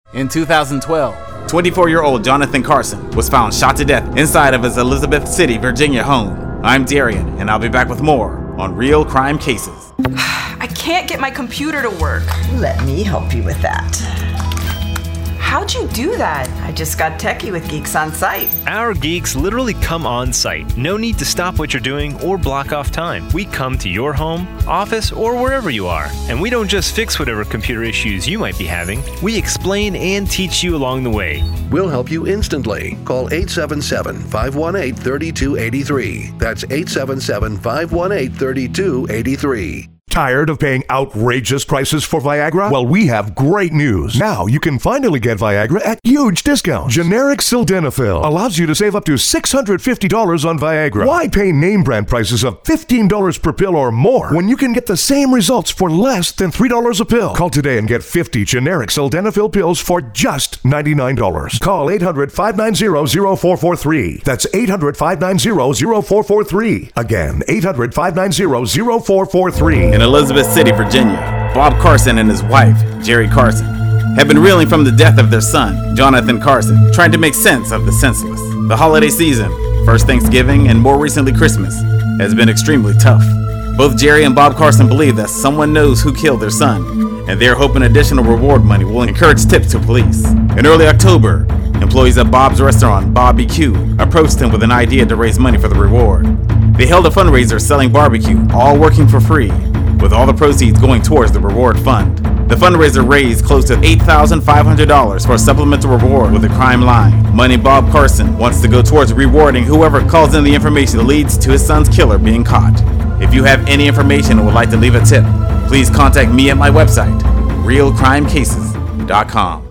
In 2012, 24-year-old Jonathan Carson was found shot to death inside of his Elizabeth City, Virginia home. I'm Darian, and I'll be back with more on Real Crime Cases. I can't get my computer to work. Let me help you with that. How'd you do that? I just got techie with Geeks on Site. Our geeks literally come on site. No need to stop what you're doing or block off time. We come to your home, office, or wherever you are. And we don't just fix whatever computer issues you might be having. We explain and teach you along the way. We'll help you instantly. Call 877-518-3283. That's 877-518-3283. Tired of paying outrageous prices for Viagra? Well, we have great news. Now you can finally get Viagra at huge discounts. Generic Sildenafil allows you to save up to $650 on Viagra. Why pay name brand prices of $15 per pill or more when you can get the same results for less than $3 a pill? Call today and get 50 generic Sildenafil pills for just $99. Call 800-590-0443. That's 800-590-0443. Again, 800-590-0443. In Elizabeth City, Virginia, Bob Carson and his wife, Jerry Carson, have been reeling from the death of their son, Jonathan Carson, trying to make sense of the senseless. The holiday season, first Thanksgiving and more recently Christmas, has been extremely tough. Both Jerry and Bob Carson believe that someone knows who killed their son, and they're hoping additional reward money will encourage tips to police. In early October, employees at Bob's restaurant, Bobby Q, approached him with an idea to raise money for the reward. They held a fundraiser selling barbecue, all working for free, with all the proceeds going towards the reward fund. The fundraiser raised close to $8,500 for a supplemental reward with a crime line. Money Bob Carson wants to go towards rewarding whoever calls in the information that leads to his son's killer being caught. If you have any information or would like to leave a tip, please contact me at my website, realcrimecases.com.